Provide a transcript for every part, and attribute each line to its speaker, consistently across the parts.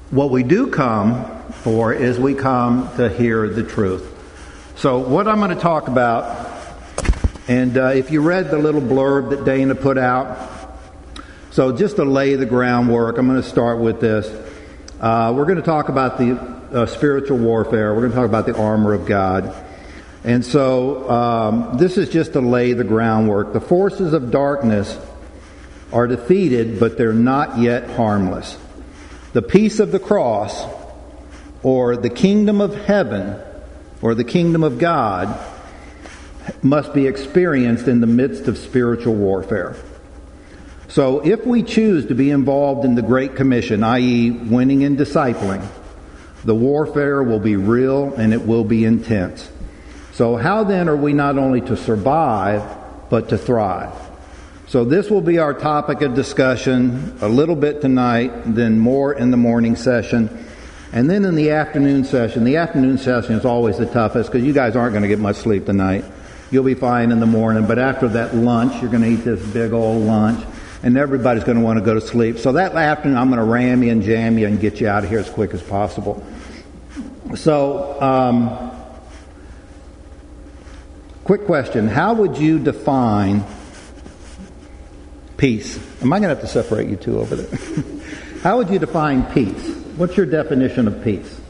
Speaker 1: What we do come for is we come to hear the truth. So what I'm going to talk about, and if you read the little blurb that Dana put out, so just to lay the groundwork, I'm going to start with this. We're going to talk about the spiritual warfare. We're going to talk about the armor of God. And so this is just to lay the groundwork. The forces of darkness are defeated, but they're not yet harmless. The peace of the cross, or the kingdom of heaven, or the kingdom of God, must be experienced in the midst of spiritual warfare. So if we choose to be involved in the Great Commission, i.e. winning and discipling, the warfare will be real and it will be intense. So how then are we not only to survive, but to thrive? So this will be our topic of discussion a little bit tonight, then more in the morning session. And then in the afternoon session is always the toughest because you guys aren't going to get much sleep tonight. You'll be fine in the morning, but after that lunch, you're going to eat this big old lunch, and everybody's going to want to go to sleep. So that afternoon, I'm going to ram you and jam you and get you out of here as quick as possible. So, quick question. How would you define peace? Am I going to have to separate you two over there? How would you define peace? What's your definition of peace?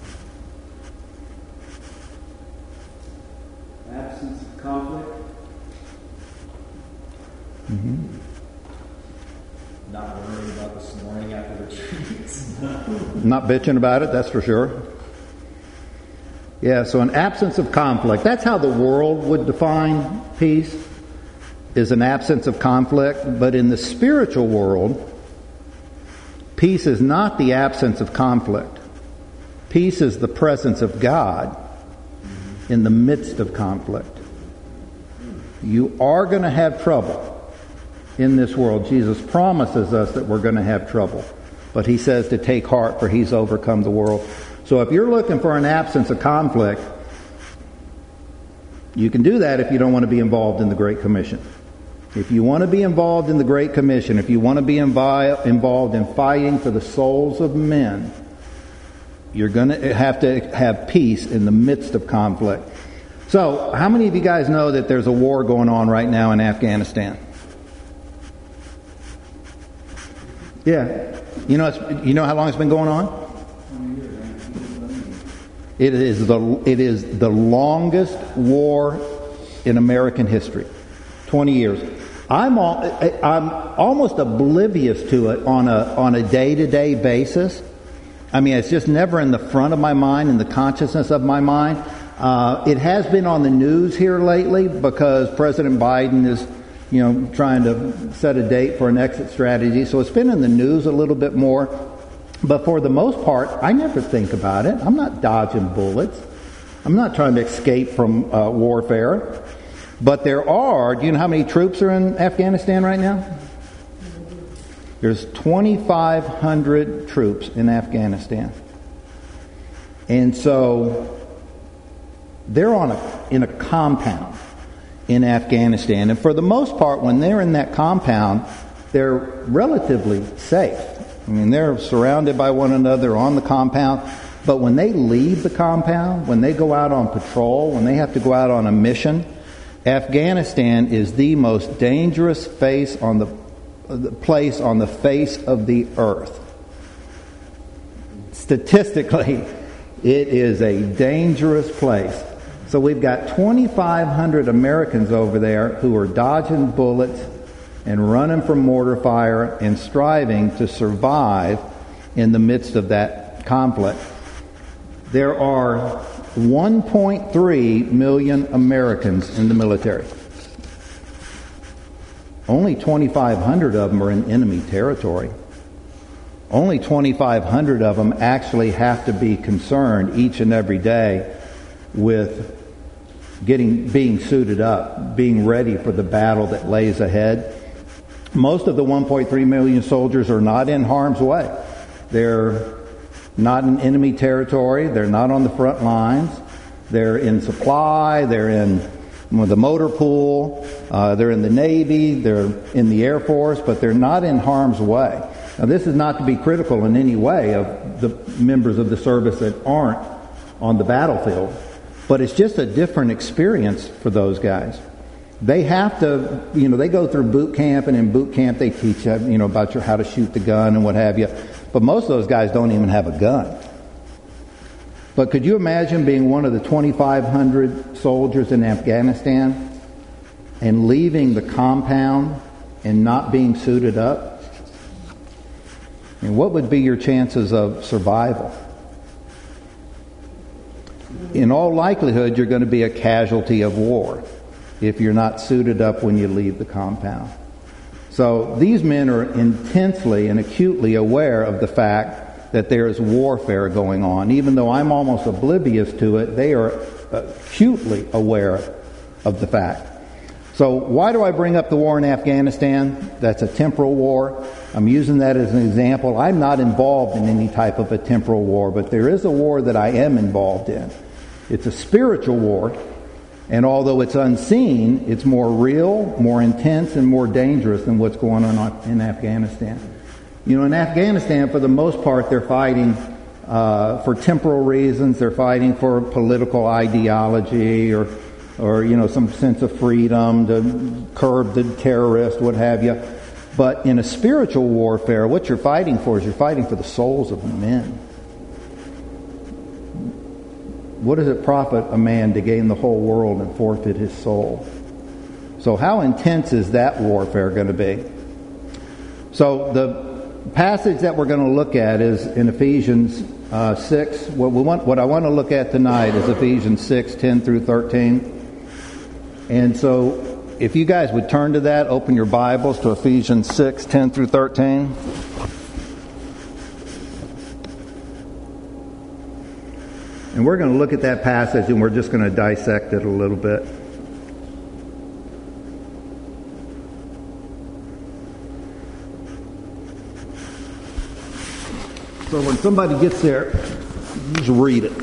Speaker 2: Absence of conflict.
Speaker 1: Mm-hmm.
Speaker 2: Not worrying about the snoring after the treats.
Speaker 1: Not bitching about it, that's for sure. Yeah, so an absence of conflict. That's how the world would define peace, is an absence of conflict. But in the spiritual world, peace is not the absence of conflict. Peace is the presence of God in the midst of conflict. You are going to have trouble in this world. Jesus promises us that we're going to have trouble. But he says to take heart, for he's overcome the world. So if you're looking for an absence of conflict, you can do that if you don't want to be involved in the Great Commission. If you want to be involved in the Great Commission, if you want to be involved in fighting for the souls of men, you're going to have peace in the midst of conflict. So, how many of you guys know that there's a war going on right now in Afghanistan? Yeah. You know how long it's been going on? It is the longest war in American history. 20 years. I'm almost oblivious to it on a day-to-day basis. I mean, it's just never in the front of my mind, in the consciousness of my mind. It has been on the news here lately because President Biden is, trying to set a date for an exit strategy. So it's been in the news a little bit more. But for the most part, I never think about it. I'm not dodging bullets. I'm not trying to escape from warfare. But do you know how many troops are in Afghanistan right now? There's 2,500 troops in Afghanistan. And so they're in a compound in Afghanistan. And for the most part, when they're in that compound, they're relatively safe. I mean, they're surrounded by one another on the compound. But when they leave the compound, when they go out on patrol, when they have to go out on a mission, Afghanistan is the most dangerous place on the face of the earth. Statistically, it is a dangerous place. So we've got 2,500 Americans over there who are dodging bullets and running from mortar fire and striving to survive in the midst of that conflict. There are 1.3 million Americans in the military. Only 2,500 of them are in enemy territory. Only 2,500 of them actually have to be concerned each and every day with being suited up, being ready for the battle that lays ahead. Most of the 1.3 million soldiers are not in harm's way. They're not in enemy territory. They're not on the front lines. They're in supply. They're in the motor pool. They're in the Navy. They're in the Air Force, but they're not in harm's way. Now, this is not to be critical in any way of the members of the service that aren't on the battlefield, but it's just a different experience for those guys. They have to, they go through boot camp, and in boot camp they teach you, about how to shoot the gun and what have you. But most of those guys don't even have a gun. But could you imagine being one of the 2,500 soldiers in Afghanistan and leaving the compound and not being suited up? And what would be your chances of survival? In all likelihood, you're going to be a casualty of war if you're not suited up when you leave the compound. So these men are intensely and acutely aware of the fact that there is warfare going on. Even though I'm almost oblivious to it, they are acutely aware of the fact. So why do I bring up the war in Afghanistan? That's a temporal war. I'm using that as an example. I'm not involved in any type of a temporal war, but there is a war that I am involved in. It's a spiritual war, and although it's unseen, it's more real, more intense, and more dangerous than what's going on in Afghanistan. In Afghanistan, for the most part, they're fighting for temporal reasons. They're fighting for political ideology or some sense of freedom to curb the terrorists, what have you. But in a spiritual warfare, what you're fighting for is you're fighting for the souls of men. What does it profit a man to gain the whole world and forfeit his soul? So how intense is that warfare going to be? So the passage that we're going to look at is in Ephesians 6. What I want to look at tonight is Ephesians 6, 10 through 13. And so if you guys would turn to that, open your Bibles to Ephesians 6, 10 through 13. And we're going to look at that passage and we're just going to dissect it a little bit. So when somebody gets there, just read it.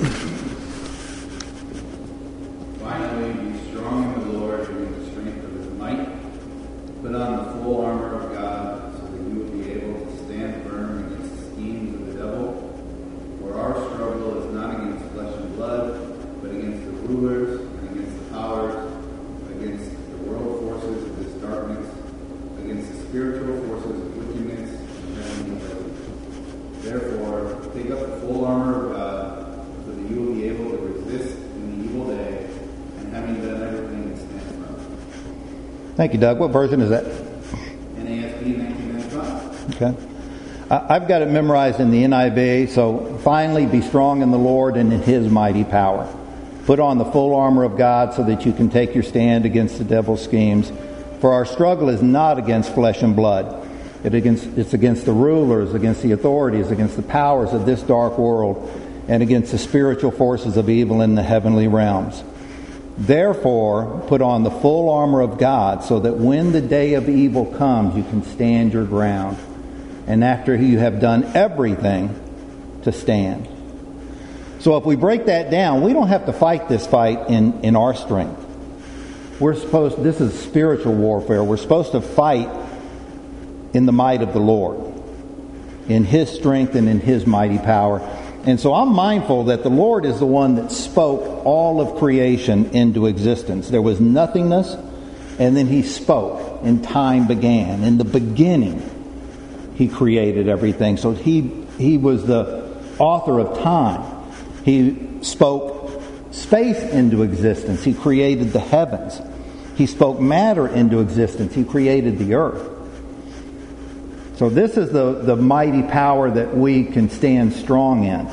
Speaker 3: Finally, be strong in the Lord and in the strength of His might. Put on the full armor of God so that you will be able to stand firm against the schemes of the devil. For our struggle is not against flesh and blood, but against the rulers and against the powers, against the world forces of this darkness, against the spiritual forces of wickedness in heavenly places. Therefore, take up the full armor of God, so that you will be able to resist in the evil day, and having done everything, to stand firm.
Speaker 1: Thank you, Doug. What version is that?
Speaker 3: NASB 1995.
Speaker 1: Okay. I've got it memorized in the NIV. So, finally, be strong in the Lord and in His mighty power. Put on the full armor of God so that you can take your stand against the devil's schemes. For our struggle is not against flesh and blood. It's against the rulers, against the authorities, against the powers of this dark world, and against the spiritual forces of evil in the heavenly realms. Therefore, put on the full armor of God so that when the day of evil comes, you can stand your ground. And after you have done everything, to stand. So if we break that down, we don't have to fight this fight in our strength. This is spiritual warfare. We're supposed to fight in the might of the Lord, in His strength and in His mighty power. And so I'm mindful that the Lord is the one that spoke all of creation into existence. There was nothingness, and then He spoke, and time began. In the beginning, He created everything. So He was the author of time. He spoke space into existence. He created the heavens. He spoke matter into existence. He created the earth. So this is the mighty power that we can stand strong in.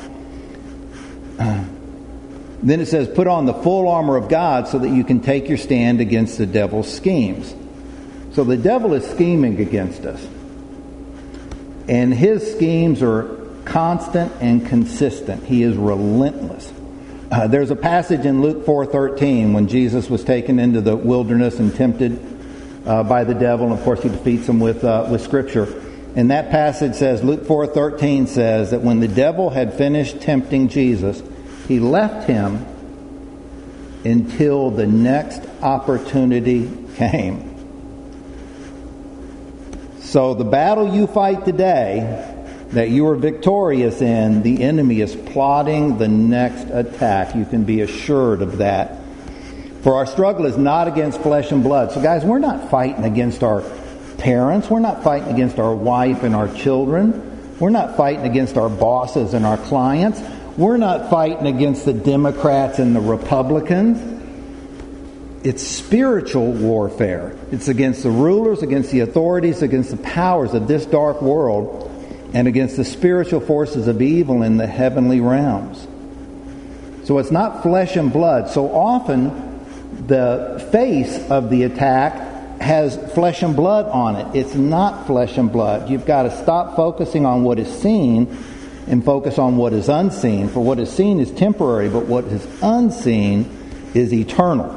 Speaker 1: Then it says, put on the full armor of God so that you can take your stand against the devil's schemes. So the devil is scheming against us. And his schemes are constant and consistent. He is relentless. There's a passage in Luke 4:13 when Jesus was taken into the wilderness and tempted by the devil. And of course, he defeats him with Scripture. And that passage says, Luke 4:13 says that when the devil had finished tempting Jesus, he left him until the next opportunity came. So the battle you fight today, that you are victorious in, the enemy is plotting the next attack. You can be assured of that. For our struggle is not against flesh and blood. So guys, we're not fighting against our parents. We're not fighting against our wife and our children. We're not fighting against our bosses and our clients. We're not fighting against the Democrats and the Republicans. It's spiritual warfare. It's against the rulers, against the authorities, against the powers of this dark world, and against the spiritual forces of evil in the heavenly realms. So it's not flesh and blood. So often the face of the attack has flesh and blood on it. It's not flesh and blood. You've got to stop focusing on what is seen and focus on what is unseen. For what is seen is temporary, but what is unseen is eternal.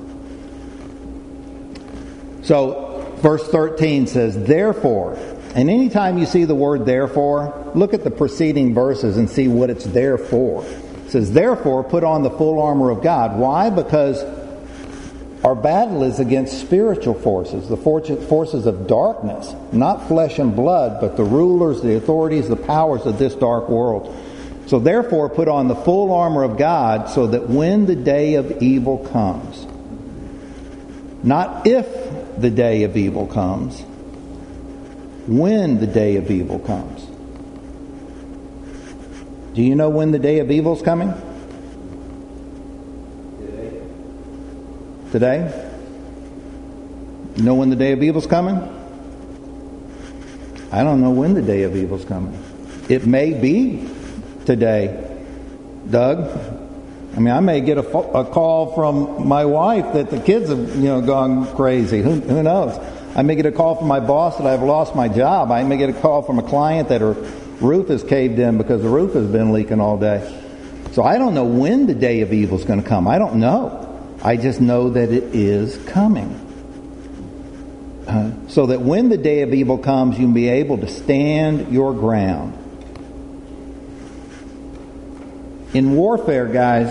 Speaker 1: So, verse 13 says, therefore, and anytime you see the word therefore, look at the preceding verses and see what it's there for. It says, therefore, put on the full armor of God. Why? Because our battle is against spiritual forces, the forces of darkness, not flesh and blood, but the rulers, the authorities, the powers of this dark world. So therefore, put on the full armor of God so that when the day of evil comes, not if the day of evil comes, when the day of evil comes. Do you know when the day of evil is coming? Today? You know when the day of evil is coming? I don't know when the day of evil is coming. It may be today, Doug. I mean, I may get a call from my wife that the kids have, gone crazy. Who knows? I may get a call from my boss that I've lost my job. I may get a call from a client that her roof is caved in because the roof has been leaking all day. So I don't know when the day of evil is going to come. I don't know. I just know that it is coming. So that when the day of evil comes, you'll be able to stand your ground. In warfare, guys,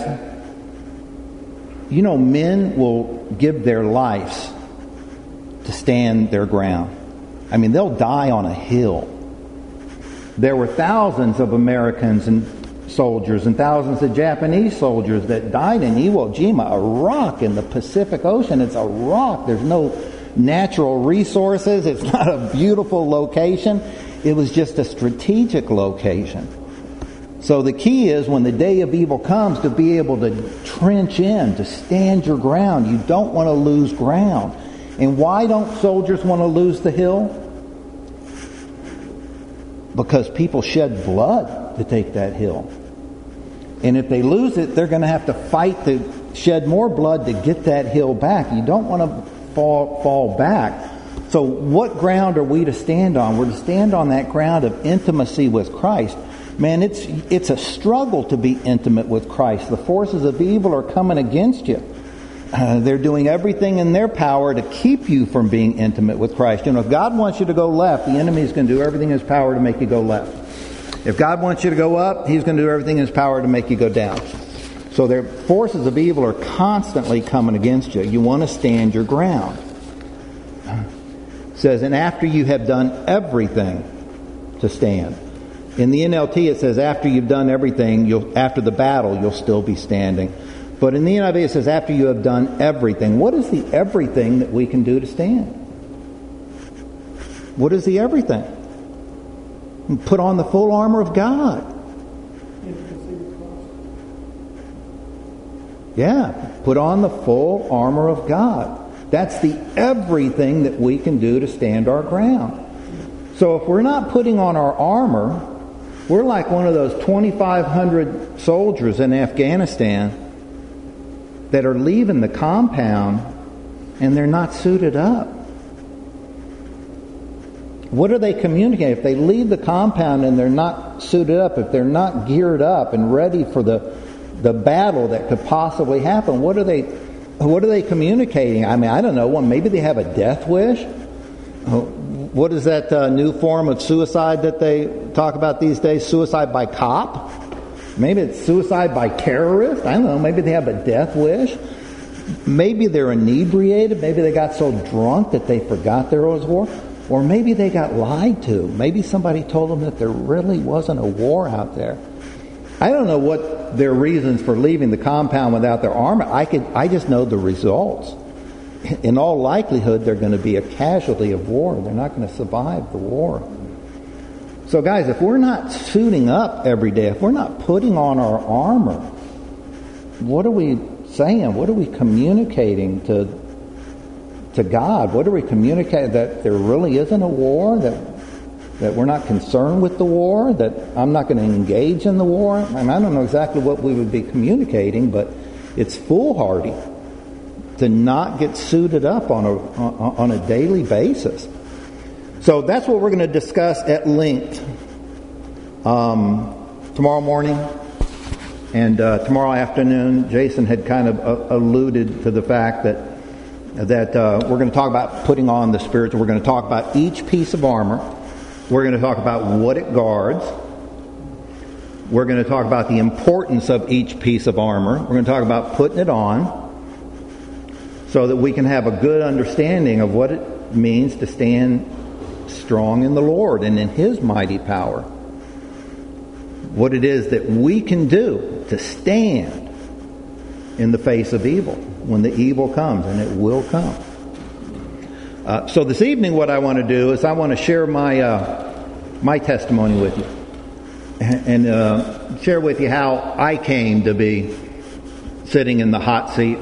Speaker 1: men will give their lives to stand their ground. I mean, they'll die on a hill. There were thousands of Americans and soldiers and thousands of Japanese soldiers that died in Iwo Jima, a rock in the Pacific Ocean. It's a rock. There's no natural resources. It's not a beautiful location. It was just a strategic location. So the key is when the day of evil comes to be able to trench in, to stand your ground. You don't want to lose ground. And why don't soldiers want to lose the hill? Because people shed blood to take that hill. And if they lose it, they're going to have to fight to shed more blood to get that hill back. You don't want to fall back. So what ground are we to stand on? We're to stand on that ground of intimacy with Christ. Man, it's a struggle to be intimate with Christ. The forces of evil are coming against you. They're doing everything in their power to keep you from being intimate with Christ. If God wants you to go left, the enemy is going to do everything in his power to make you go left. If God wants you to go up, he's going to do everything in his power to make you go down. So their forces of evil are constantly coming against you. You want to stand your ground. It says, and after you have done everything to stand. In the NLT it says after you've done everything, after the battle, you'll still be standing. But in the NIV it says after you have done everything. What is the everything that we can do to stand? What is the everything? Put on the full armor of God. Yeah, put on the full armor of God. That's the everything that we can do to stand our ground. So if we're not putting on our armor, we're like one of those 2,500 soldiers in Afghanistan that are leaving the compound and they're not suited up. What are they communicating? If they leave the compound and they're not suited up, if they're not geared up and ready for the battle that could possibly happen, what are they communicating? I mean, I don't know. Well, maybe they have a death wish. What is that new form of suicide that they talk about these days? Suicide by cop? Maybe it's suicide by terrorist. I don't know. Maybe they have a death wish. Maybe they're inebriated. Maybe they got so drunk that they forgot there was war. Or maybe they got lied to. Maybe somebody told them that there really wasn't a war out there. I don't know what their reasons for leaving the compound without their armor. I just know the results. In all likelihood, they're going to be a casualty of war. They're not going to survive the war. So guys, if we're not suiting up every day, if we're not putting on our armor, what are we saying? What are we communicating to God? What are we communicating? That there really isn't a war? That we're not concerned with the war? That I'm not going to engage in the war? I mean, I don't know exactly what we would be communicating, but it's foolhardy to not get suited up on a daily basis. So that's what we're going to discuss at length tomorrow morning and tomorrow afternoon. Jason had kind of alluded to the fact that we're going to talk about putting on the spiritual. We're going to talk about each piece of armor. We're going to talk about what it guards. We're going to talk about the importance of each piece of armor. We're going to talk about putting it on so that we can have a good understanding of what it means to stand strong in the Lord and in His mighty power. What it is that we can do to stand in the face of evil when the evil comes, and it will come. So this evening what I want to do is I want to share my testimony with you and share with you how I came to be sitting in the hot seat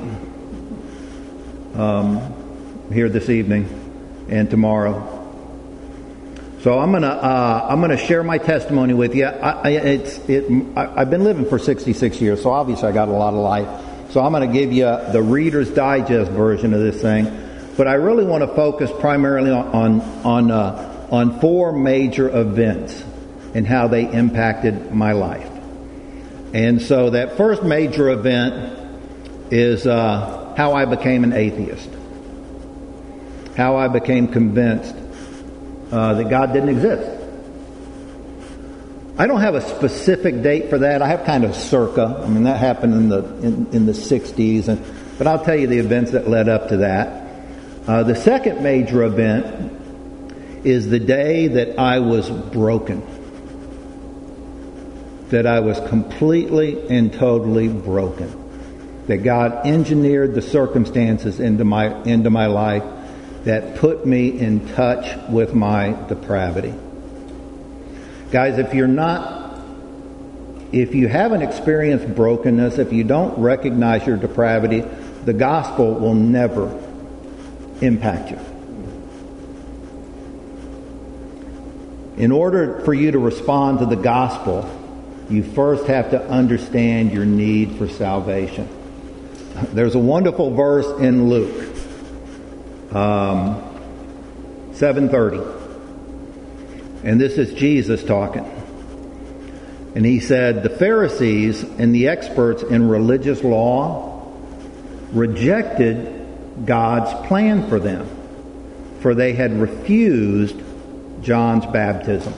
Speaker 1: here this evening and tomorrow. So I'm gonna share my testimony with you. I've been living for 66 years, so obviously I got a lot of life. So I'm going to give you the Reader's Digest version of this thing, but I really want to focus primarily on four major events and how they impacted my life. And so that first major event is how I became an atheist, how I became convinced that God didn't exist. I don't have a specific date for that. I have kind of circa. I mean, that happened in the 60s, but I'll tell you the events that led up to that. The second major event is the day that I was broken, that I was completely and totally broken, that God engineered the circumstances into my life that put me in touch with my depravity. Guys, if you haven't experienced brokenness, if you don't recognize your depravity, the gospel will never impact you. In order for you to respond to the gospel, you first have to understand your need for salvation. There's a wonderful verse in Luke 7:30. And this is Jesus talking. And he said, the Pharisees and the experts in religious law rejected God's plan for them, for they had refused John's baptism.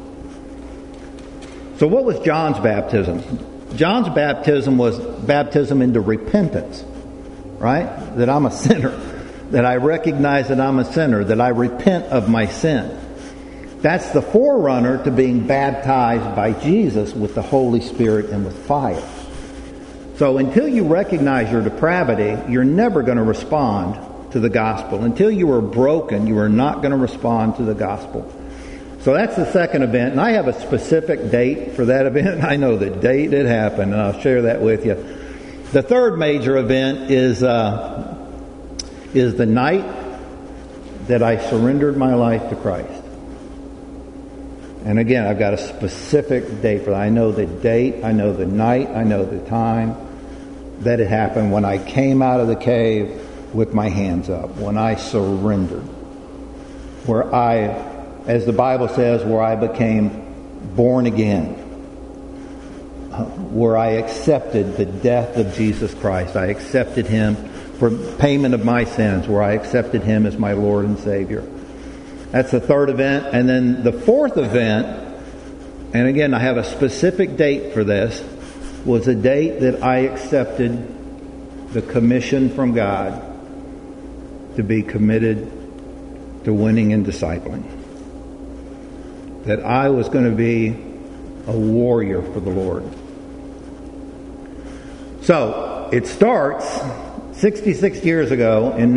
Speaker 1: So what was John's baptism? John's baptism was baptism into repentance, right? That I'm a sinner, that I recognize that I'm a sinner, that I repent of my sin. That's the forerunner to being baptized by Jesus with the Holy Spirit and with fire. So until you recognize your depravity, you're never going to respond to the gospel. Until you are broken, you are not going to respond to the gospel. So that's the second event, and I have a specific date for that event. I know the date it happened, and I'll share that with you. The third major event is the night that I surrendered my life to Christ. And again, I've got a specific date for that. I know the date, I know the night, I know the time that it happened, when I came out of the cave with my hands up, when I surrendered, where I, as the Bible says, where I became born again, where I accepted the death of Jesus Christ. I accepted Him for payment of my sins, where I accepted Him as my Lord and Savior. That's the third event. And then the fourth event, and again, I have a specific date for this, was a date that I accepted the commission from God to be committed to winning and discipling. That I was going to be a warrior for the Lord. So, it starts 66 years ago in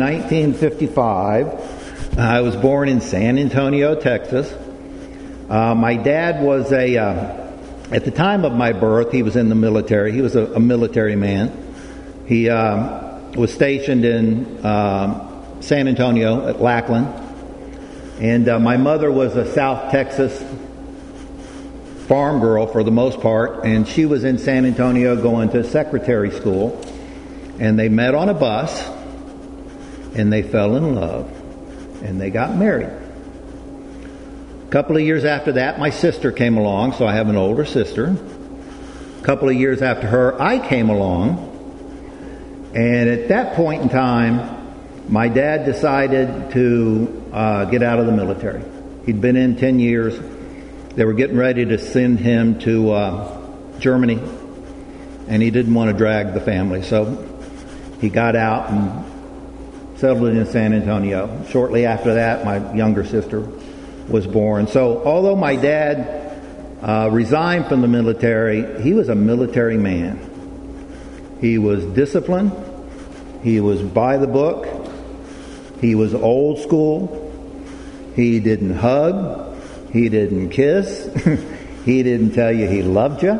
Speaker 1: 1955. I was born in San Antonio, Texas. My dad was at the time of my birth, he was in the military. He was a military man. He was stationed in San Antonio at Lackland. And my mother was a South Texas farm girl for the most part, and she was in San Antonio going to secretary school. And they met on a bus, and they fell in love, and they got married. A couple of years after that, my sister came along, so I have an older sister. A couple of years after her, I came along. And at that point in time, my dad decided to get out of the military. He'd been in 10 years. They were getting ready to send him to Germany, and he didn't want to drag the family. So he got out and settled in San Antonio. Shortly after that, my younger sister was born. So although my dad resigned from the military, he was a military man. He was disciplined. He was by the book. He was old school. He didn't hug. He didn't kiss. He didn't tell you he loved you.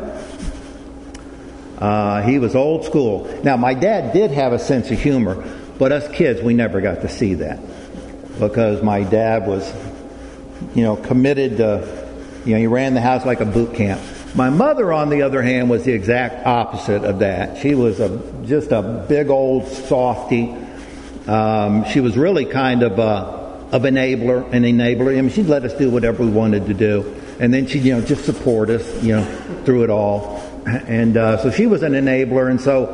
Speaker 1: He was old school. Now, my dad did have a sense of humor, but us kids, we never got to see that because my dad was, committed to, he ran the house like a boot camp. My mother, on the other hand, was the exact opposite of that. She was just a big old softy. She was really kind of an enabler. I mean, she'd let us do whatever we wanted to do, and then she'd just support us, through it all. And so she was an enabler, and so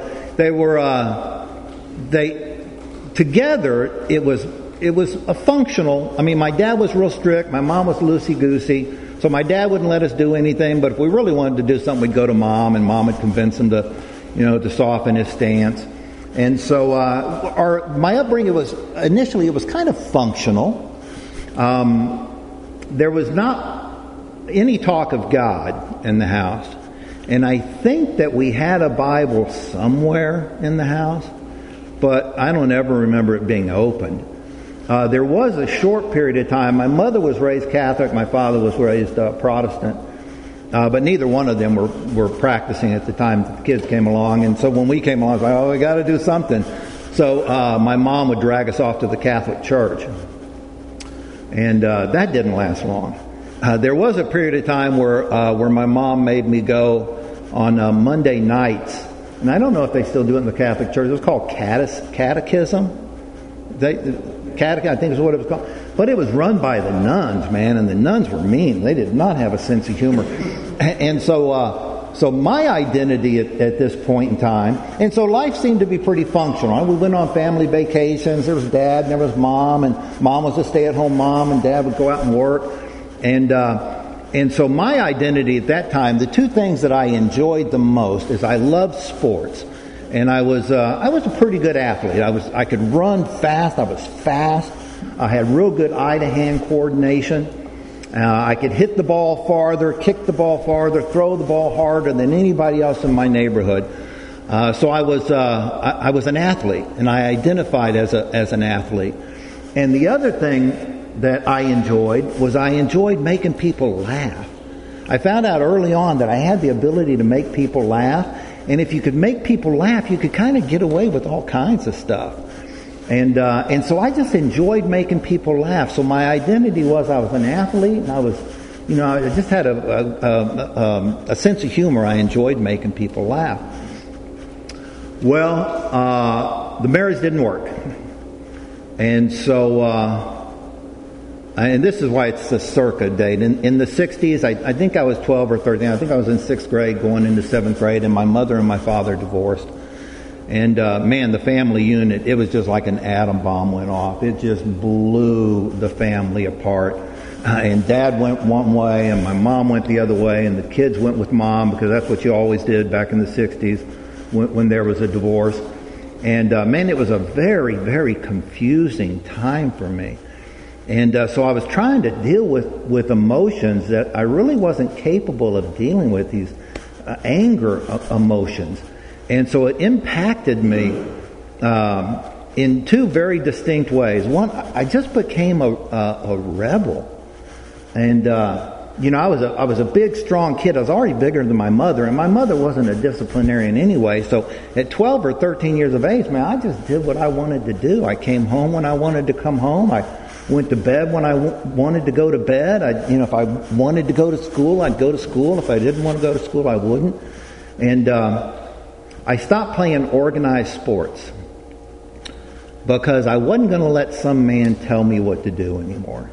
Speaker 1: together. It was a functional. I mean, my dad was real strict. My mom was loosey-goosey. So my dad wouldn't let us do anything, but if we really wanted to do something, we'd go to Mom, and Mom would convince him to, to soften his stance. And so my upbringing was initially it was kind of functional. There was not any talk of God in the house, and I think that we had a Bible somewhere in the house, but I don't ever remember it being opened. There was a short period of time. My mother was raised Catholic. My father was raised Protestant. But neither one of them were practicing at the time the kids came along. And so when we came along, I was like, we got to do something. So my mom would drag us off to the Catholic Church. And that didn't last long. There was a period of time where my mom made me go on Monday nights. And I don't know if they still do it in the Catholic Church. It was called catechism. I think is what it was called. But it was run by the nuns, man, and the nuns were mean. They did not have a sense of humor. And so my identity at this point in time, and so life seemed to be pretty functional. We went on family vacations. There was Dad and there was Mom, and Mom was a stay-at-home mom, and Dad would go out and work. And so my identity at that time, the two things that I enjoyed the most is I loved sports. And I was a pretty good athlete. I could run fast. I was fast. I had real good eye-to-hand coordination. I could hit the ball farther, kick the ball farther, throw the ball harder than anybody else in my neighborhood. So I was an athlete, and I identified as an athlete. And the other thing that I enjoyed making people laugh. I found out early on that I had the ability to make people laugh. And if you could make people laugh, you could kind of get away with all kinds of stuff. And so I just enjoyed making people laugh. So my identity was I was an athlete, and I was, I just had a sense of humor. I enjoyed making people laugh. Well, the marriage didn't work. And so, and this is why it's the circa date. In the 60s, I think I was 12 or 13. I think I was in 6th grade going into 7th grade, and my mother and my father divorced. And man, the family unit, it was just like an atom bomb went off. It just blew the family apart. And Dad went one way, and my mom went the other way, and the kids went with Mom, because that's what you always did back in the 60s when there was a divorce. And man, it was a very, very confusing time for me. And so I was trying to deal with emotions that I really wasn't capable of dealing with, these anger emotions. And so it impacted me in two very distinct ways. One, I just became a rebel. And, I was a big, strong kid. I was already bigger than my mother, and my mother wasn't a disciplinarian anyway. So at 12 or 13 years of age, man, I just did what I wanted to do. I came home when I wanted to come home. I went to bed when I wanted to go to bed. If I wanted to go to school, I'd go to school. If I didn't want to go to school, I wouldn't. And I stopped playing organized sports because I wasn't going to let some man tell me what to do anymore.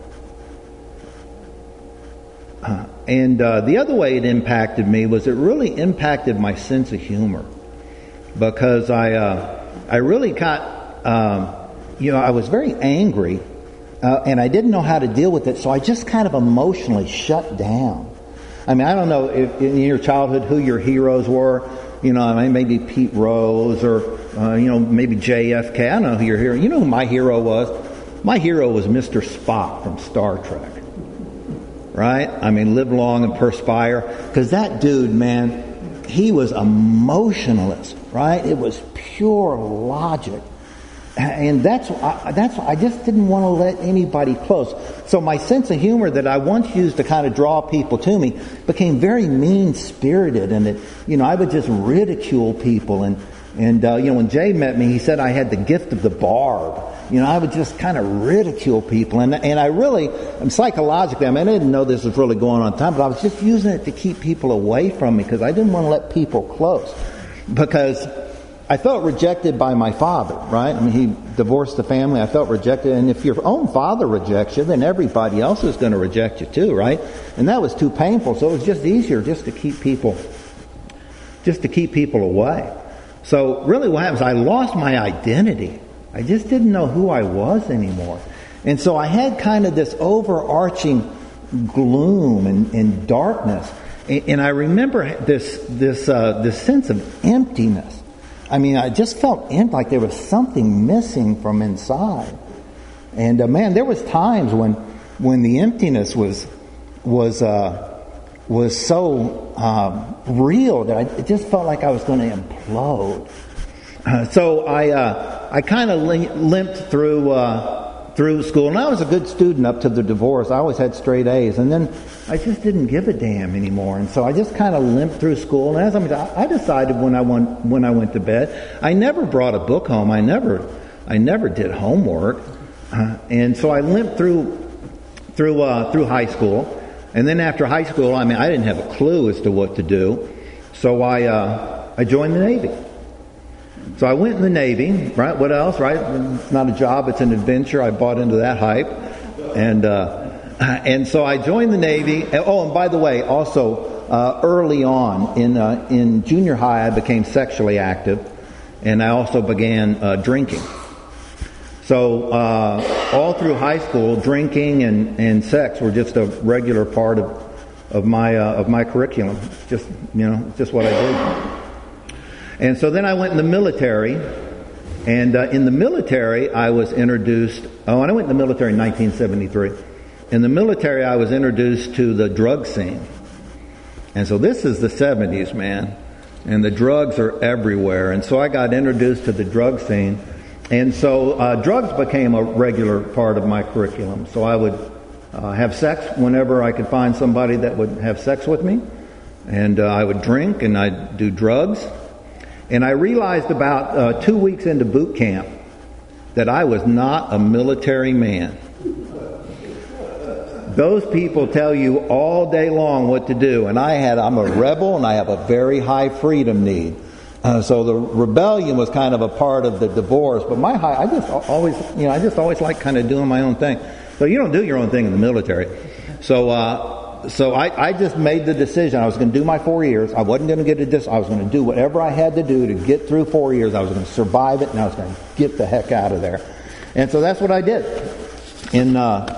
Speaker 1: And the other way it impacted me was it really impacted my sense of humor, because I really got, I was very angry, and I didn't know how to deal with it, so I just kind of emotionally shut down. I mean, I don't know if in your childhood who your heroes were. Maybe Pete Rose or, maybe JFK. I don't know who your hero. You know who my hero was? My hero was Mr. Spock from Star Trek. Right? I mean, live long and perspire. Because that dude, man, he was emotionless, right? It was pure logic. And that's I just didn't want to let anybody close. So my sense of humor that I once used to kind of draw people to me became very mean-spirited, and I would just ridicule people. And when Jay met me, he said I had the gift of the barb. I would just kind of ridicule people, and I really, psychologically, I didn't know this was really going on at the time, but I was just using it to keep people away from me because I didn't want to let people close, because I felt rejected by my father, right? He divorced the family. I felt rejected, and if your own father rejects you, then everybody else is going to reject you too, right? And that was too painful, so it was just easier just to keep people away. So really what happens, I lost my identity. I just didn't know who I was anymore. And so I had kind of this overarching gloom and darkness. And I remember this sense of emptiness. I just felt like there was something missing from inside. And man, there was times when the emptiness was so real that it just felt like I was going to implode. So I kind of limped through school, and I was a good student up to the divorce. I always had straight A's, and then I just didn't give a damn anymore, and so I just kind of limped through school. And I decided when I went to bed, I never brought a book home. I never did homework, and so I limped through high school. And then after high school, I didn't have a clue as to what to do, so I joined the Navy. So I went in the Navy, right? What else, right? It's not a job, it's an adventure. I bought into that hype. And so I joined the Navy. Oh, and by the way, also, early on in junior high, I became sexually active, and I also began drinking. So all through high school, drinking and sex were just a regular part of my curriculum. Just what I did. And so then I went in the military, and in the military I was introduced. Oh, and I went in the military in 1973. In the military, I was introduced to the drug scene. And so this is the 70s, man, and the drugs are everywhere. And so I got introduced to the drug scene. And so drugs became a regular part of my curriculum. So I would have sex whenever I could find somebody that would have sex with me. And I would drink and I'd do drugs. And I realized about 2 weeks into boot camp that I was not a military man. Those people tell you all day long what to do. And I'm a rebel, and I have a very high freedom need. So the rebellion was kind of a part of the divorce, but I just always like kind of doing my own thing. So you don't do your own thing in the military. So I just made the decision. I was going to do my 4 years. I wasn't going to get I was going to do whatever I had to do to get through 4 years. I was going to survive it, and I was going to get the heck out of there. And so that's what I did. In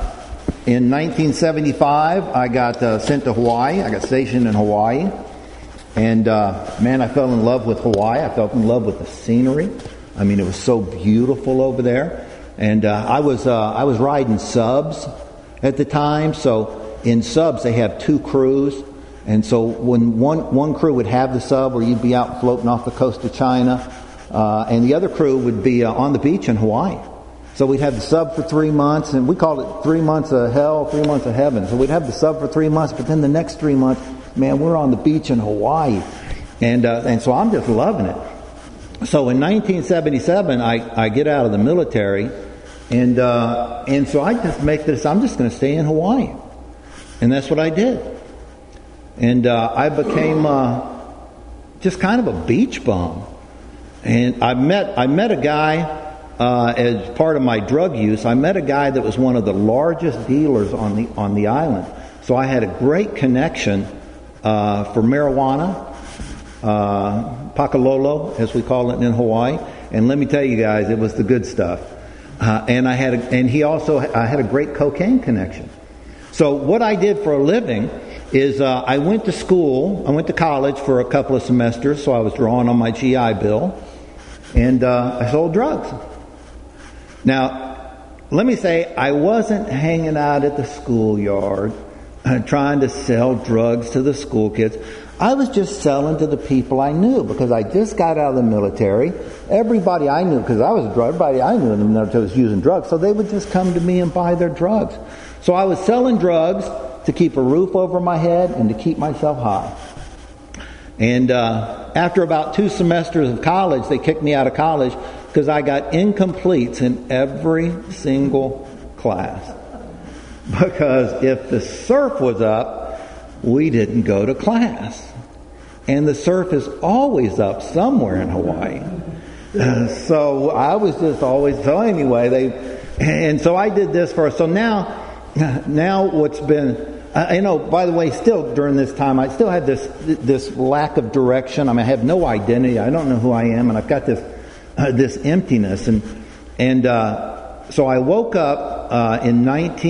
Speaker 1: 1975, I got sent to Hawaii. I got stationed in Hawaii. And, man, I fell in love with Hawaii. I fell in love with the scenery. It was so beautiful over there. And I was riding subs at the time. So in subs they have two crews, and so when one crew would have the sub, where you'd be out floating off the coast of China, and the other crew would be on the beach in Hawaii. So we'd have the sub for 3 months, and we called it 3 months of hell, 3 months of heaven. So we'd have the sub for 3 months, but then the next 3 months, man, we're on the beach in Hawaii. And so I'm just loving it. So in 1977, I get out of the military, and so I just make this, I'm just going to stay in Hawaii. And that's what I did. And I became just kind of a beach bum. And I met a guy, as part of my drug use, I met a guy that was one of the largest dealers on the island. So I had a great connection for marijuana, pakalolo, as we call it in Hawaii. And let me tell you guys, it was the good stuff. And I had a great cocaine connection. So what I did for a living is I went to college for a couple of semesters, so I was drawing on my GI Bill, and I sold drugs. Now, let me say, I wasn't hanging out at the schoolyard trying to sell drugs to the school kids. I was just selling to the people I knew, because I just got out of the military. Everybody I knew, because I was a drug, everybody I knew in the military was using drugs, so they would just come to me and buy their drugs. So I was selling drugs to keep a roof over my head and to keep myself high. And after about 2 semesters of college, they kicked me out of college because I got incompletes in every single class. Because if the surf was up, we didn't go to class. And the surf is always up somewhere in Hawaii. So I was just always, so anyway, so I did this first. So now what's been, by the way, still during this time, I still had this lack of direction. I mean, I have no identity. I don't know who I am, and I've got this emptiness. And so I woke up in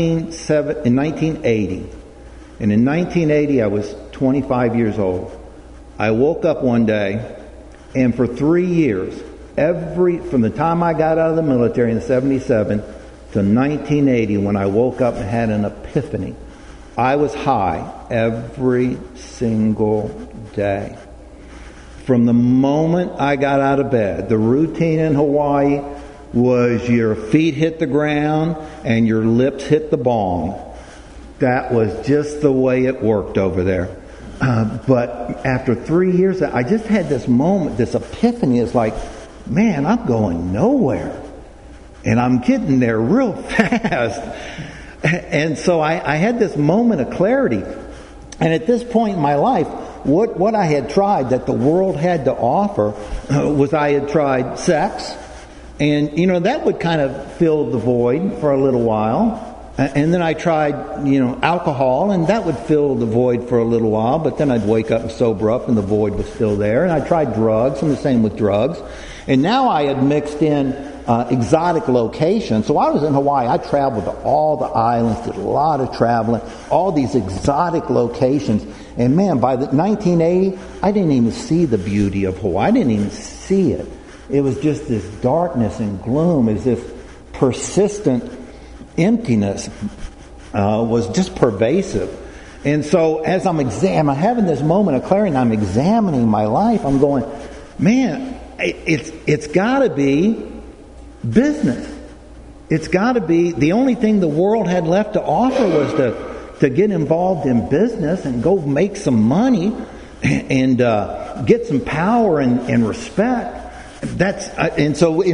Speaker 1: 1980. And in 1980, I was 25 years old. I woke up one day, and for 3 years, from the time I got out of the military in 77 to 1980, when I woke up and had an epiphany, I was high every single day. From the moment I got out of bed, the routine in Hawaii was your feet hit the ground and your lips hit the bong. That was just the way it worked over there. But after 3 years, I just had this moment, this epiphany. It's like, man, I'm going nowhere. And I'm getting there real fast. And so I had this moment of clarity. And at this point in my life, what I had tried that the world had to offer was I had tried sex. And, that would kind of fill the void for a little while. And then I tried, alcohol, and that would fill the void for a little while. But then I'd wake up and sober up, and the void was still there. And I tried drugs, and the same with drugs. And now I had mixed in exotic locations. So I was in Hawaii. I traveled to all the islands, did a lot of traveling, all these exotic locations. And man, by 1980, I didn't even see the beauty of Hawaii. I didn't even see it. It was just this darkness and gloom, as if persistent emptiness was just pervasive. And so as I'm having this moment of clarity, and I'm examining my life, I'm going, man, it's got to be business. It's got to be, the only thing the world had left to offer was to get involved in business and go make some money and get some power and respect. And so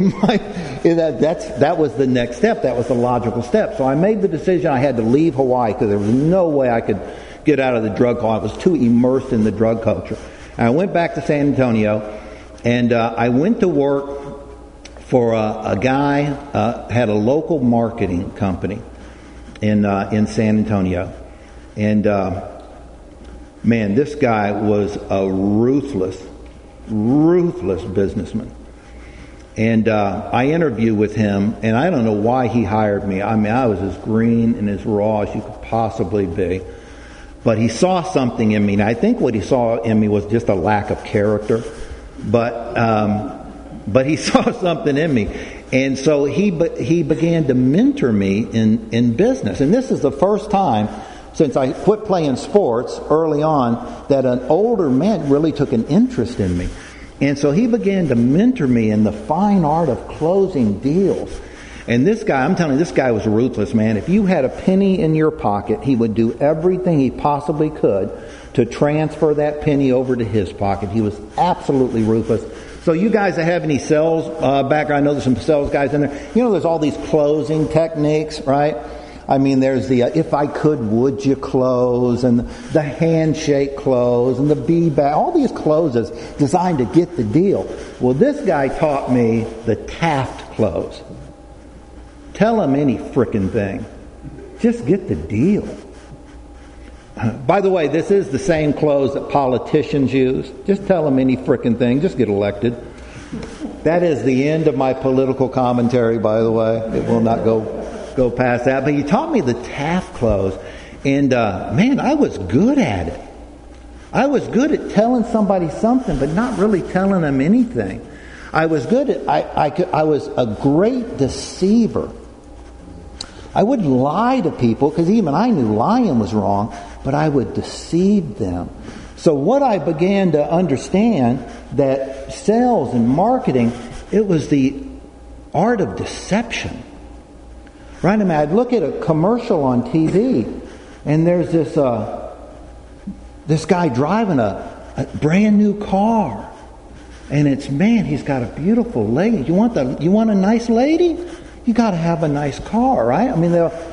Speaker 1: that was the next step. That was the logical step. So I made the decision I had to leave Hawaii because there was no way I could get out of the drug culture. I was too immersed in the drug culture. And I went back to San Antonio, and I went to work for a guy had a local marketing company in San Antonio, and man, this guy was a ruthless businessman. And I interviewed with him, and I don't know why he hired me. I mean, I was as green and as raw as you could possibly be. But he saw something in me, and I think what he saw in me was just a lack of character. But he saw something in me. And so he began to mentor me in business. And this is the first time since I quit playing sports early on that an older man really took an interest in me. And so he began to mentor me in the fine art of closing deals. And this guy, I'm telling you, this guy was ruthless, man. If you had a penny in your pocket, he would do everything he possibly could to transfer that penny over to his pocket. He was absolutely ruthless. So you guys that have any sales background, I know there's some sales guys in there. You know, there's all these closing techniques, right? I mean, there's the if I could, would you close, and the handshake close, and the bee-bag, all these closes designed to get the deal. Well, this guy taught me the Taft close. Tell him any frickin' thing. Just get the deal. By the way, this is the same close that politicians use. Just tell them any frickin' thing. Just get elected. That is the end of my political commentary, by the way. It will not go past that. But he taught me the Taft close. And, man, I was good at it. I was good at telling somebody something, but not really telling them anything. I was good at, I was a great deceiver. I wouldn't lie to people because even I knew lying was wrong, but I would deceive them. So what I began to understand that sales and marketing, it was the art of deception. Right? I mean, I'd look at a commercial on TV and there's this guy driving a brand new car. And it's, man, he's got a beautiful lady. You want a nice lady? You got to have a nice car, right? I mean,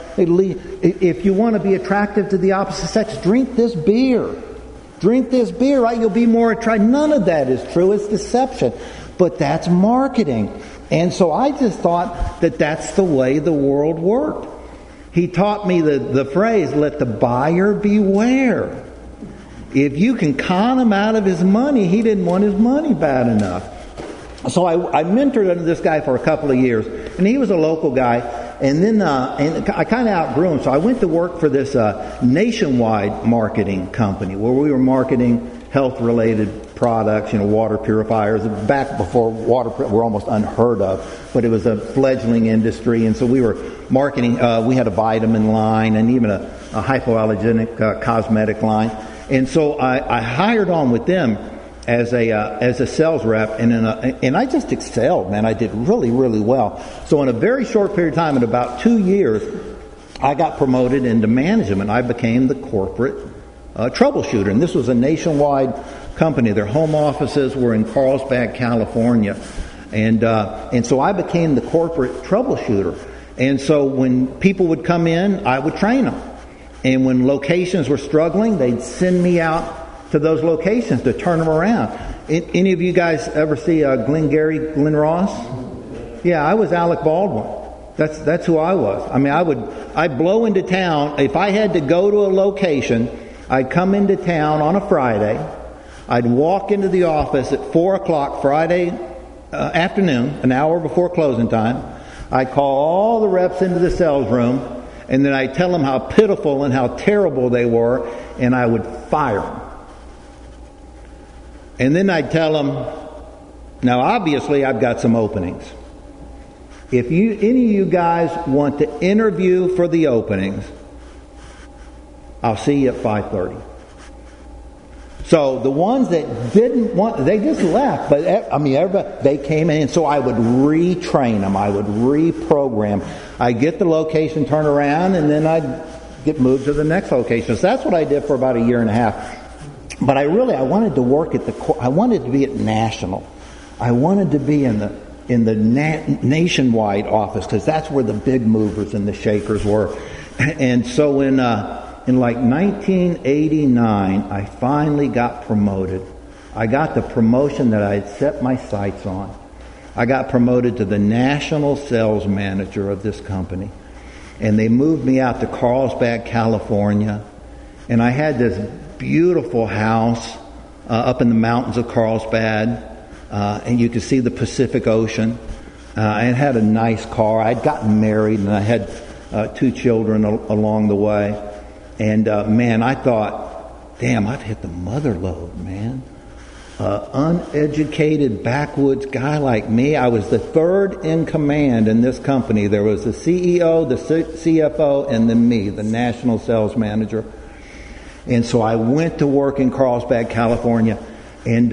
Speaker 1: if you want to be attractive to the opposite sex, drink this beer. Drink this beer, right? You'll be more attractive. None of that is true. It's deception. But that's marketing. And so I just thought that that's the way the world worked. He taught me the phrase, let the buyer beware. If you can con him out of his money, he didn't want his money bad enough. So I mentored under this guy for a couple of years, and he was a local guy. And then and I kind of outgrew him, so I went to work for this nationwide marketing company where we were marketing health-related products, water purifiers. Back before water were almost unheard of, but it was a fledgling industry, and so we were marketing. We had a vitamin line and even a hypoallergenic cosmetic line, and so I hired on with them as a sales rep, and I just excelled, man. I did really, really well. So in a very short period of time, in about 2 years, I got promoted into management. I became the corporate troubleshooter, and this was a nationwide company. Their home offices were in Carlsbad, California, and so I became the corporate troubleshooter. And so when people would come in, I would train them, and when locations were struggling, they'd send me out to those locations to turn them around. Any of you guys ever see Glenn Ross? Yeah, I was Alec Baldwin. That's who I was. I mean, I'd blow into town. If I had to go to a location, I'd come into town on a Friday. I'd walk into the office at 4 o'clock Friday afternoon, an hour before closing time. I'd call all the reps into the sales room, and then I'd tell them how pitiful and how terrible they were, and I would fire them. And then I'd tell them, now obviously I've got some openings. If any of you guys want to interview for the openings, I'll see you at 5:30. So the ones that didn't want, they just left. But everybody, they came in, so I would retrain them. I would reprogram. I'd get the location turned around, and then I'd get moved to the next location. So that's what I did for about a year and a half. But I wanted to work I wanted to be at National. I wanted to be in the nationwide office because that's where the big movers and the shakers were. And so in like 1989, I finally got promoted. I got the promotion that I had set my sights on. I got promoted to the national sales manager of this company. And they moved me out to Carlsbad, California. And I had this beautiful house up in the mountains of Carlsbad, and you could see the Pacific Ocean. I had a nice car. I'd gotten married, and I had 2 children along the way. And man, I thought, damn, I've hit the mother lode, man. uneducated backwoods guy like me. I was the third in command in this company. There was the CEO, the CFO, and then me, the national sales manager. And so I went to work in Carlsbad, California, and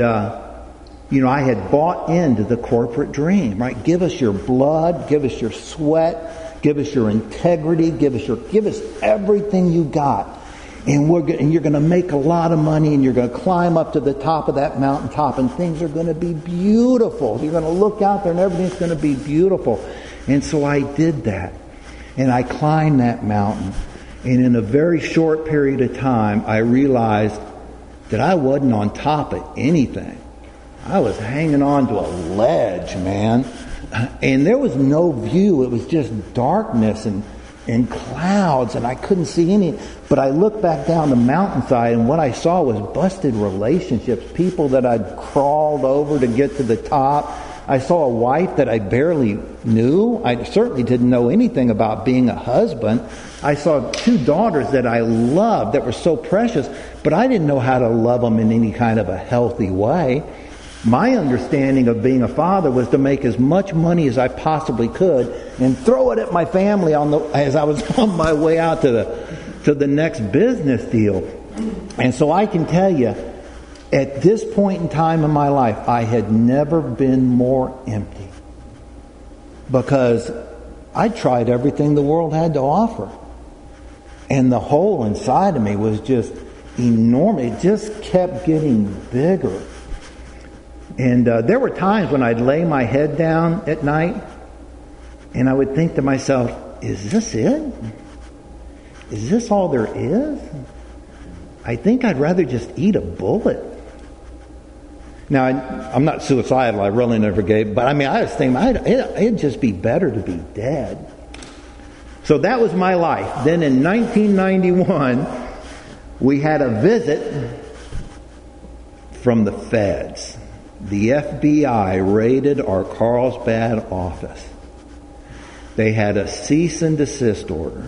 Speaker 1: I had bought into the corporate dream, right? Give us your blood, give us your sweat, give us your integrity, give us everything you got. And you're going to make a lot of money, and you're going to climb up to the top of that mountaintop, and things are going to be beautiful. You're going to look out there, and everything's going to be beautiful. And so I did that. And I climbed that mountain. And in a very short period of time, I realized that I wasn't on top of anything. I was hanging on to a ledge, man. And there was no view. It was just darkness and clouds, and I couldn't see any. But I looked back down the mountainside, and what I saw was busted relationships, people that I'd crawled over to get to the top. I saw a wife that I barely knew. I certainly didn't know anything about being a husband. I saw 2 daughters that I loved that were so precious, but I didn't know how to love them in any kind of a healthy way. My understanding of being a father was to make as much money as I possibly could and throw it at my family as I was on my way out to the next business deal. And so I can tell you, at this point in time in my life, I had never been more empty, because I tried everything the world had to offer. And the hole inside of me was just enormous. It just kept getting bigger. And there were times when I'd lay my head down at night, and I would think to myself, is this it? Is this all there is? I think I'd rather just eat a bullet. Now, I'm not suicidal. I really never gave. But I was thinking, it'd just be better to be dead. So that was my life. Then in 1991, we had a visit from the feds. The FBI raided our Carlsbad office. They had a cease and desist order.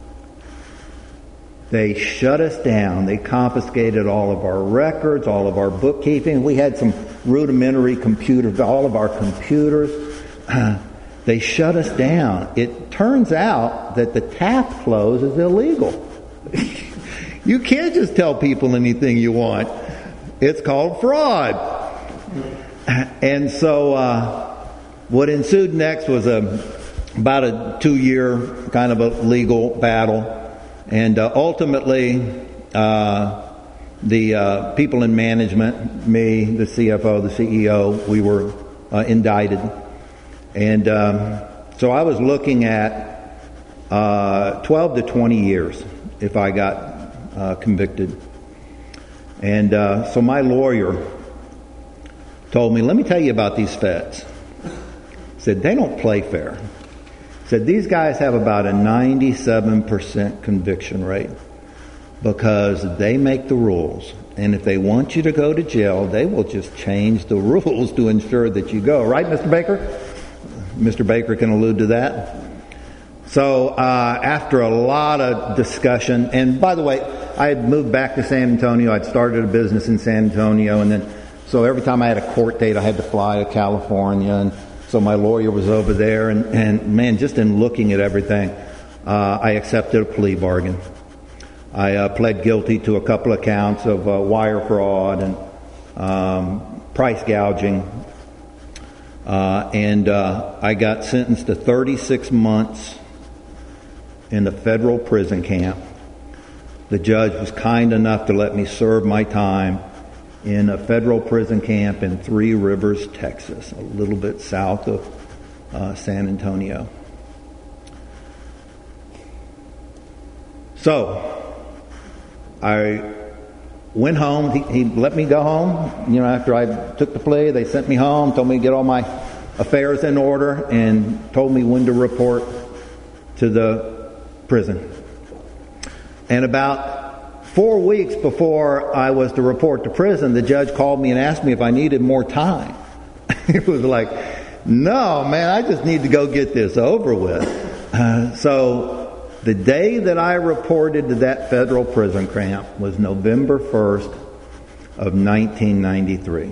Speaker 1: They shut us down. They confiscated all of our records, all of our bookkeeping. We had some rudimentary computers, all of our computers. They shut us down. It turns out that the tap close is illegal. You can't just tell people anything you want. It's called fraud. And so what ensued next was about a 2-year kind of a legal battle. And ultimately, the people in management, me, the CFO, the CEO, we were indicted. And so I was looking at 12 to 20 years if I got convicted. And so my lawyer told me, let me tell you about these feds. He said, they don't play fair. Said these guys have about a 97% conviction rate because they make the rules. And if they want you to go to jail, they will just change the rules to ensure that you go. Right, Mr. Baker? Mr. Baker can allude to that. So after a lot of discussion, and by the way, I had moved back to San Antonio. I'd started a business in San Antonio, and then so every time I had a court date, I had to fly to California, and so my lawyer was over there, and man, just in looking at everything, I accepted a plea bargain. I pled guilty to a couple of counts of wire fraud and price gouging, and I got sentenced to 36 months in the federal prison camp. The judge was kind enough to let me serve my time in a federal prison camp in Three Rivers, Texas, a little bit south of San Antonio. So I went home. He let me go home. After I took the plea, they sent me home, told me to get all my affairs in order, and told me when to report to the prison. And about 4 weeks before I was to report to prison, the judge called me and asked me if I needed more time. It was like, no, man, I just need to go get this over with. So the day that I reported to that federal prison camp was November 1st, of 1993.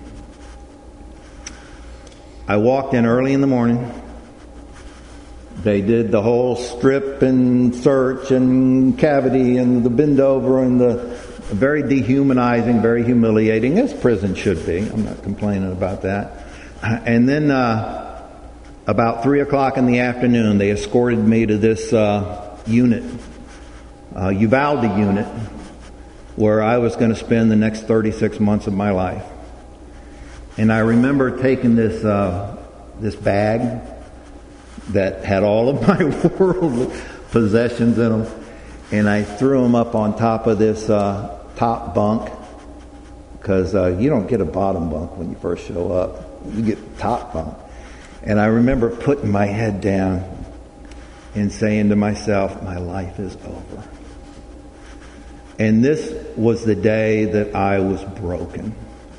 Speaker 1: I walked in early in the morning. They did the whole strip and search and cavity and the bend over and the very dehumanizing, very humiliating, as prison should be. I'm not complaining about that. And then about 3 o'clock in the afternoon, they escorted me to this unit, Uvalde unit, where I was going to spend the next 36 months of my life. And I remember taking this bag that had all of my worldly possessions in them, and I threw them up on top of this top bunk, because you don't get a bottom bunk when you first show up. You get the top bunk. And I remember putting my head down and saying to myself, my life is over. And this was the day that I was broken.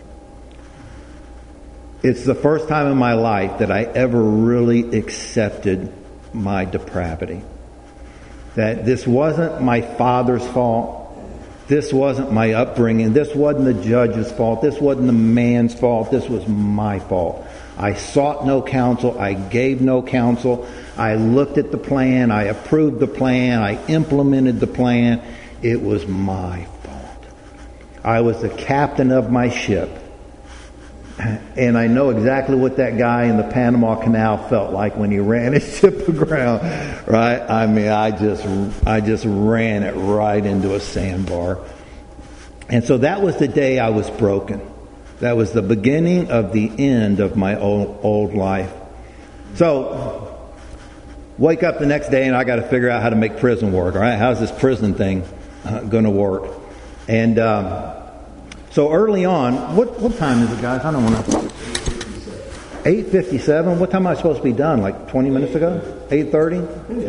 Speaker 1: It's the first time in my life that I ever really accepted my depravity. That this wasn't my father's fault. This wasn't my upbringing. This wasn't the judge's fault. This wasn't the man's fault. This was my fault. I sought no counsel. I gave no counsel. I looked at the plan. I approved the plan. I implemented the plan. It was my fault. I was the captain of my ship. And I know exactly what that guy in the Panama Canal felt like when he ran his ship aground, right? I mean, I just ran it right into a sandbar. And so that was the day I was broken. That was the beginning of the end of my old life. So, wake up the next day and I got to figure out how to make prison work, all right? How's this prison thing going to work? And so early on, what time is it, guys? I don't want to. 8:57. What time am I supposed to be done? Like 20 minutes ago? 8:30.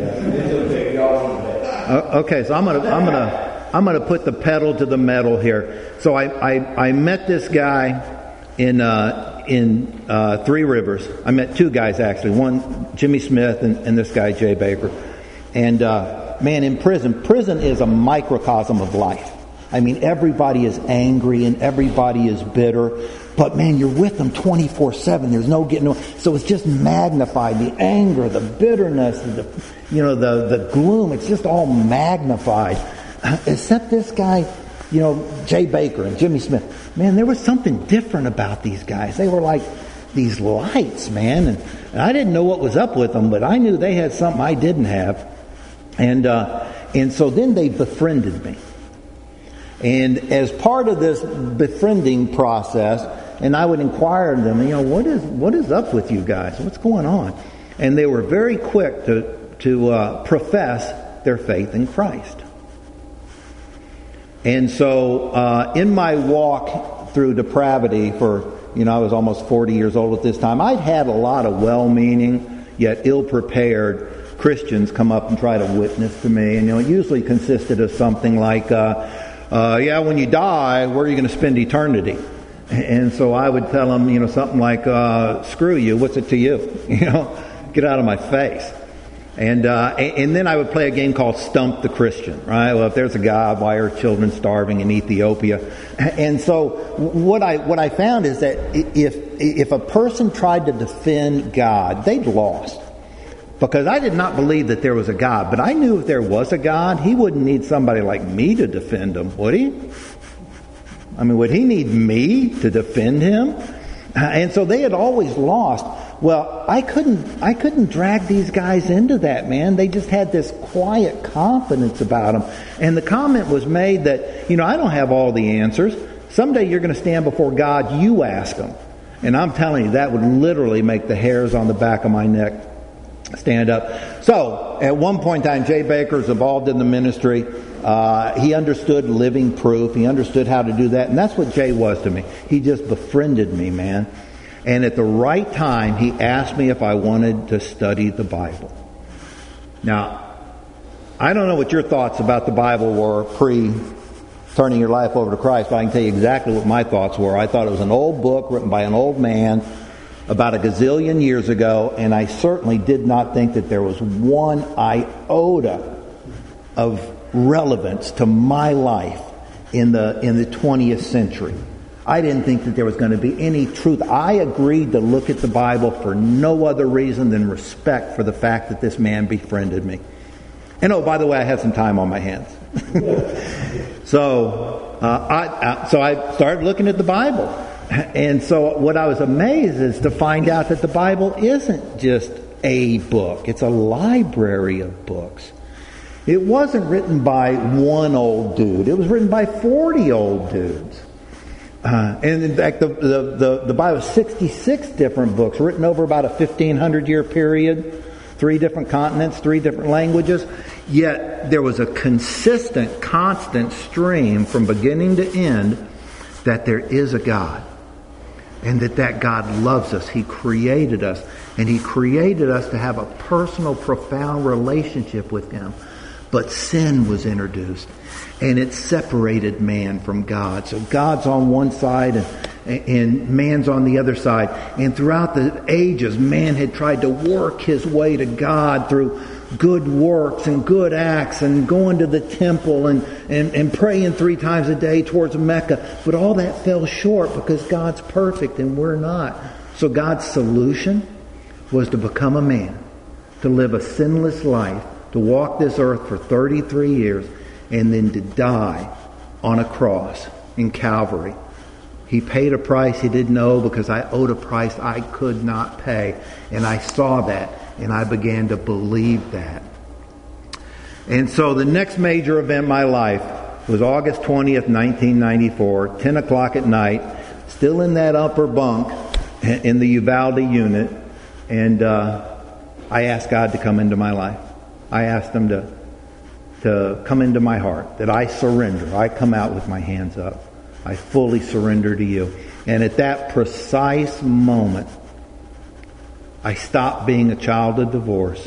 Speaker 1: Okay, so I'm gonna put the pedal to the metal here. So I met this guy in Three Rivers. I met two guys actually. One, Jimmy Smith, and this guy Jay Baker. And man, in prison is a microcosm of life. I mean, everybody is angry and everybody is bitter, but man, you're with them 24/7. There's no getting away. So it's just magnified. The anger, the bitterness, the gloom. It's just all magnified. Except this guy, Jay Baker and Jimmy Smith. Man, there was something different about these guys. They were like these lights, man. And I didn't know what was up with them, but I knew they had something I didn't have. And so then they befriended me. And as part of this befriending process, and I would inquire to them, what is up with you guys? What's going on? And they were very quick to profess their faith in Christ. And so in my walk through depravity for, I was almost 40 years old at this time, I'd had a lot of well-meaning yet ill-prepared Christians come up and try to witness to me. And it usually consisted of something like, when you die, where are you going to spend eternity? And so I would tell them, something like, screw you, what's it to you? Get out of my face. And then I would play a game called Stump the Christian, right? Well, if there's a God, why are children starving in Ethiopia? And so what I found is that if a person tried to defend God, they'd lost. Because I did not believe that there was a God. But I knew if there was a God, He wouldn't need somebody like me to defend Him, would He? I mean, would He need me to defend Him? And so they had always lost. Well, I couldn't drag these guys into that, man. They just had this quiet confidence about them. And the comment was made that, I don't have all the answers. Someday you're going to stand before God, you ask Him. And I'm telling you, that would literally make the hairs on the back of my neck stand up. So, at one point in time, Jay Baker was involved in the ministry. He understood living proof. He understood how to do that. And that's what Jay was to me. He just befriended me, man. And at the right time, he asked me if I wanted to study the Bible. Now, I don't know what your thoughts about the Bible were pre-turning your life over to Christ, but I can tell you exactly what my thoughts were. I thought it was an old book written by an old man about a gazillion years ago, and I certainly did not think that there was one iota of relevance to my life in the 20th century. I didn't think that there was going to be any truth. I agreed to look at the Bible for no other reason than respect for the fact that this man befriended me. And oh, by the way, I had some time on my hands. So I started looking at the Bible. And so what I was amazed is to find out that the Bible isn't just a book. It's a library of books. It wasn't written by one old dude. It was written by 40 old dudes. And in fact, the Bible has 66 different books written over about a 1,500-year period, 3 different continents, 3 different languages. Yet there was a consistent, constant stream from beginning to end that there is a God. And that God loves us. He created us. And He created us to have a personal, profound relationship with Him. But sin was introduced. And it separated man from God. So God's on one side and man's on the other side. And throughout the ages, man had tried to work his way to God through good works and good acts and going to the temple and praying 3 times a day towards Mecca. But all that fell short because God's perfect and we're not. So God's solution was to become a man, to live a sinless life, to walk this earth for 33 years, and then to die on a cross in Calvary. He paid a price He didn't owe because I owed a price I could not pay. And I saw that, and I began to believe that. And so the next major event in my life was August 20th, 1994, 10 o'clock at night, still in that upper bunk in the Uvalde unit. And I asked God to come into my life. I asked Him to come into my heart, that I surrender. I come out with my hands up. I fully surrender to You. And at that precise moment, I stopped being a child of divorce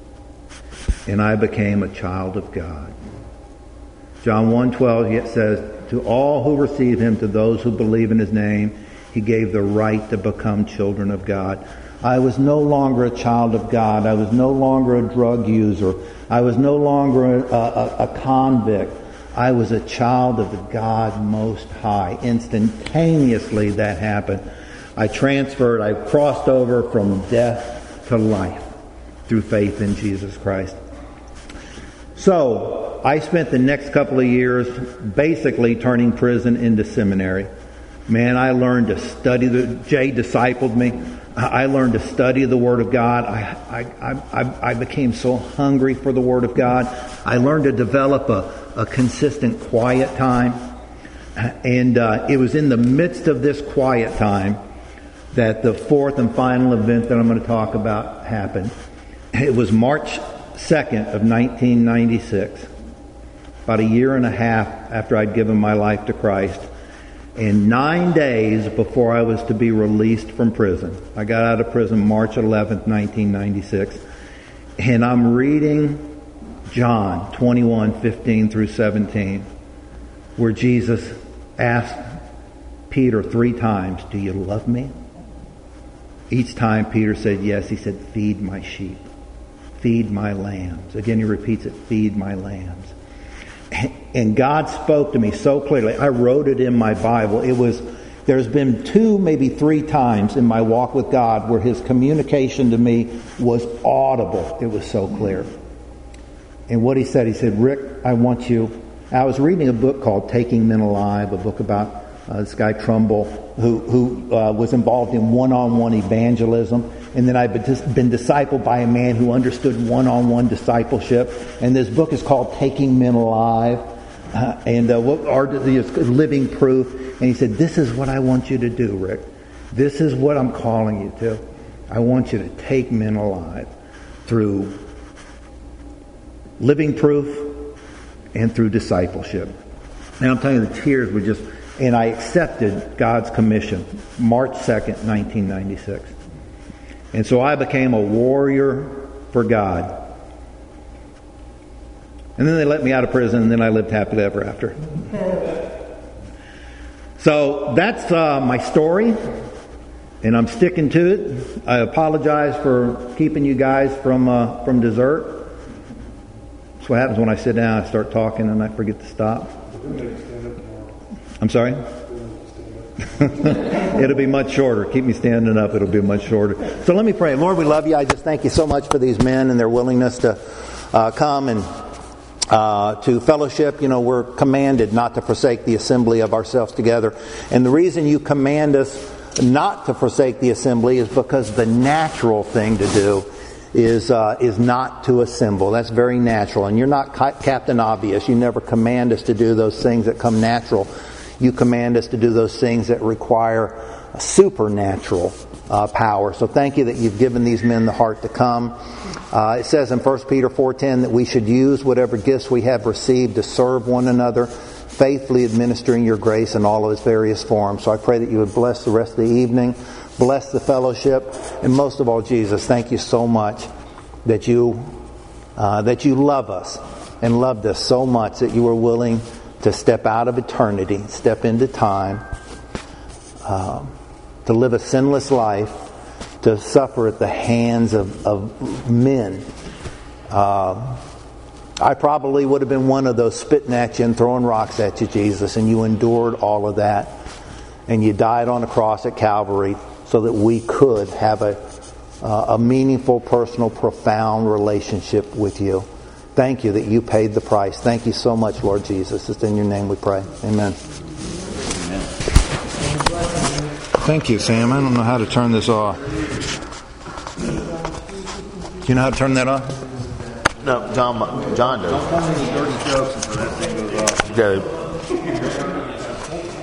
Speaker 1: and I became a child of God. John 1:12 says, to all who receive Him, to those who believe in His name, He gave the right to become children of God. I was no longer a child of God. I was no longer a drug user. I was no longer a convict. I was a child of the God Most High. Instantaneously that happened. I crossed over from death to life through faith in Jesus Christ. So, I spent the next couple of years basically turning prison into seminary. Man, I learned to study. Jay discipled me. I learned to study the Word of God. I became so hungry for the Word of God. I learned to develop a consistent quiet time. And it was in the midst of this quiet time that the fourth and final event that I'm going to talk about happened. It was March 2nd of 1996, about a year and a half after I'd given my life to Christ. And 9 days before I was to be released from prison. I got out of prison March 11th, 1996. And I'm reading John 21:15 through 17, where Jesus asked Peter 3 times, do you love me? Each time Peter said yes. He said, feed my sheep. Feed my lambs. Again, he repeats it, feed my lambs. And God spoke to me so clearly. I wrote it in my Bible. There's been 2, maybe 3 times in my walk with God where His communication to me was audible. It was so clear. And what He said, Rick, I want you. I was reading a book called Taking Men Alive, a book about this guy Trumbull who was involved in one-on-one evangelism. And then I've been discipled by a man who understood one-on-one discipleship. And this book is called Taking Men Alive. Living Proof. And he said, this is what I want you to do, Rick. This is what I'm calling you to. I want you to take men alive through living proof and through discipleship. And I'm telling you, the tears were just... And I accepted God's commission, March 2nd, 1996. And so I became a warrior for God. And then they let me out of prison, and then I lived happily ever after. So that's my story, and I'm sticking to it. I apologize for keeping you guys from dessert. That's what happens when I sit down, I start talking, and I forget to stop. I'm sorry? It'll be much shorter. Keep me standing up. It'll be much shorter. So let me pray. Lord, we love you. I just thank you so much for these men and their willingness to come and to fellowship. You know, we're commanded not to forsake the assembly of ourselves together. And the reason you command us not to forsake the assembly is because the natural thing to do is not to assemble. That's very natural. And you're not Captain Obvious. You never command us to do those things that come natural. You command us to do those things that require a supernatural power. So thank you that you've given these men the heart to come. It says in 1 Peter 4:10 that we should use whatever gifts we have received to serve one another, faithfully administering your grace in all of its various forms. So I pray that you would bless the rest of the evening, bless the fellowship, and most of all, Jesus, thank you so much that you love us and loved us so much that you were willing to step out of eternity, step into time, to live a sinless life, to suffer at the hands of men. I probably would have been one of those spitting at you and throwing rocks at you, Jesus, and you endured all of that. And you died on a cross at Calvary so that we could have a meaningful, personal, profound relationship with you. Thank you that you paid the price. Thank you so much, Lord Jesus. It's in your name we pray. Amen. Thank you, Sam. I don't know how to turn this off. Do you know how to turn that off?
Speaker 4: No, John does.
Speaker 3: Don't tell me any dirty jokes until that thing goes off.
Speaker 4: Okay.